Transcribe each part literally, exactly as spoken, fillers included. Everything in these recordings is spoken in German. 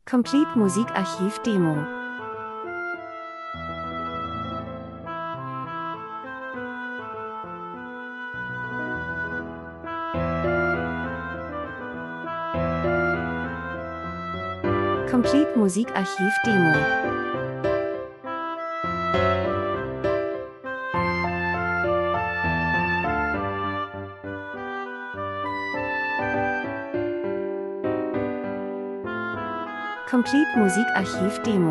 Complete Musikarchiv Demo. Complete Musikarchiv Demo. Complete Musikarchiv Demo.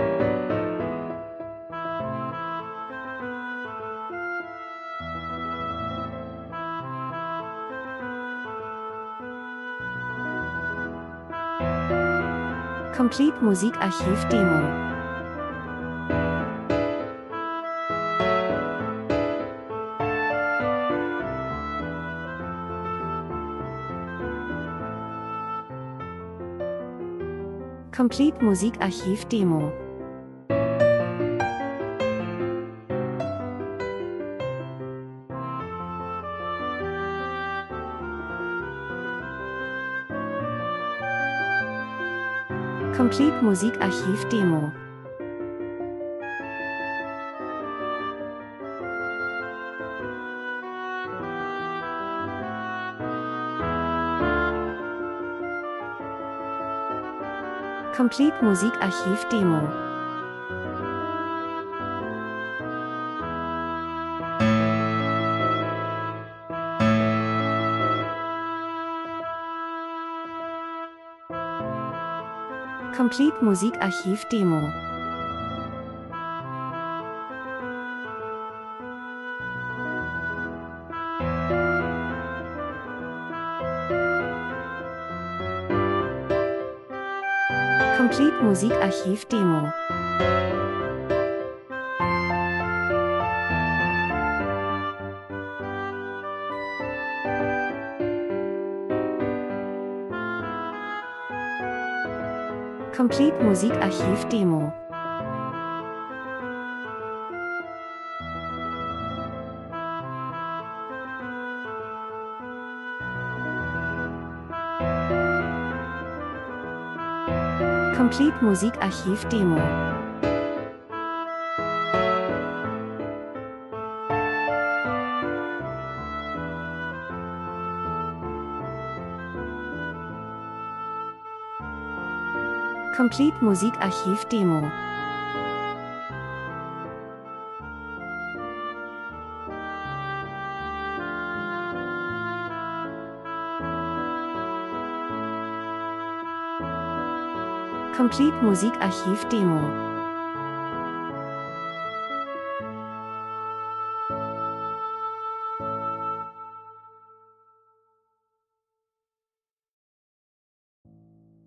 Complete Musikarchiv Demo. Complete Musikarchiv Demo. Complete Musikarchiv Demo. Complete Musikarchiv Demo. Complete Musikarchiv Demo. Complete Musikarchiv Demo. Complete Musikarchiv Demo. Complete Musikarchiv Demo. Complete Musikarchiv Demo. Complete Musikarchiv Demo.